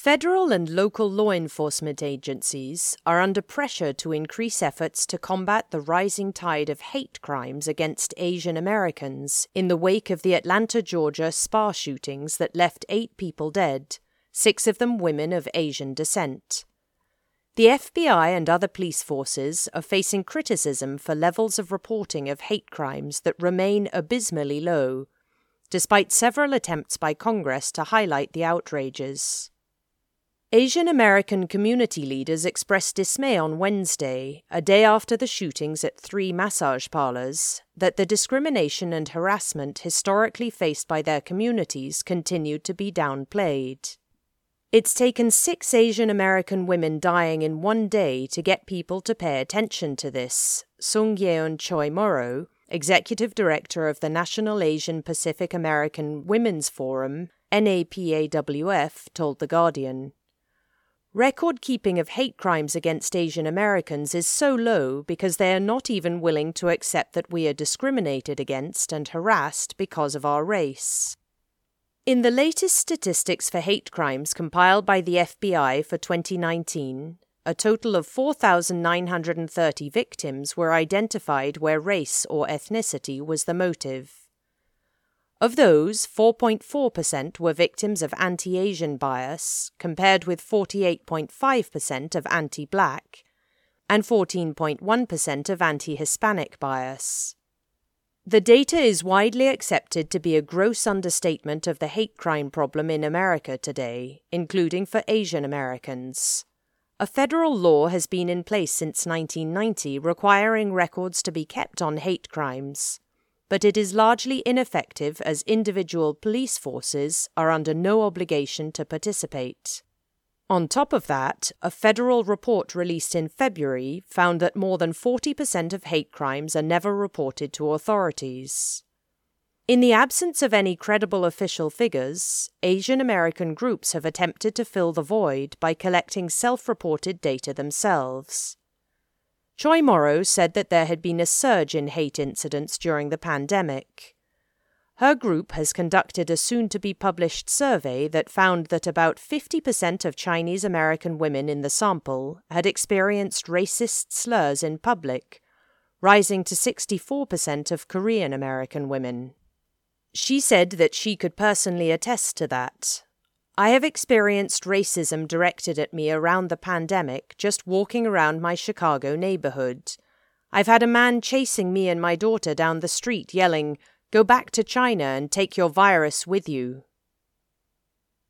Federal and local law enforcement agencies are under pressure to increase efforts to combat the rising tide of hate crimes against Asian Americans in the wake of the Atlanta, Georgia spa shootings that left 8 people dead, 6 of them women of Asian descent. The FBI and other police forces are facing criticism for levels of reporting of hate crimes that remain abysmally low, despite several attempts by Congress to highlight the outrages. Asian American community leaders expressed dismay on Wednesday, a day after the shootings at 3 massage parlors, that the discrimination and harassment historically faced by their communities continued to be downplayed. It's taken 6 Asian American women dying in one day to get people to pay attention to this, Sung Yeon Choi Morrow, executive director of the National Asian Pacific American Women's Forum, NAPAWF, told The Guardian. Record-keeping of hate crimes against Asian Americans is so low because they are not even willing to accept that we are discriminated against and harassed because of our race. In the latest statistics for hate crimes compiled by the FBI for 2019, a total of 4,930 victims were identified where race or ethnicity was the motive. Of those, 4.4% were victims of anti-Asian bias, compared with 48.5% of anti-Black, and 14.1% of anti-Hispanic bias. The data is widely accepted to be a gross understatement of the hate crime problem in America today, including for Asian Americans. A federal law has been in place since 1990 requiring records to be kept on hate crimes, but it is largely ineffective as individual police forces are under no obligation to participate. On top of that, a federal report released in February found that more than 40% of hate crimes are never reported to authorities. In the absence of any credible official figures, Asian American groups have attempted to fill the void by collecting self-reported data themselves. Choi Morrow said that there had been a surge in hate incidents during the pandemic. Her group has conducted a soon-to-be-published survey that found that about 50% of Chinese American women in the sample had experienced racist slurs in public, rising to 64% of Korean American women. She said that she could personally attest to that. I have experienced racism directed at me around the pandemic just walking around my Chicago neighborhood. I've had a man chasing me and my daughter down the street yelling, "Go back to China and take your virus with you."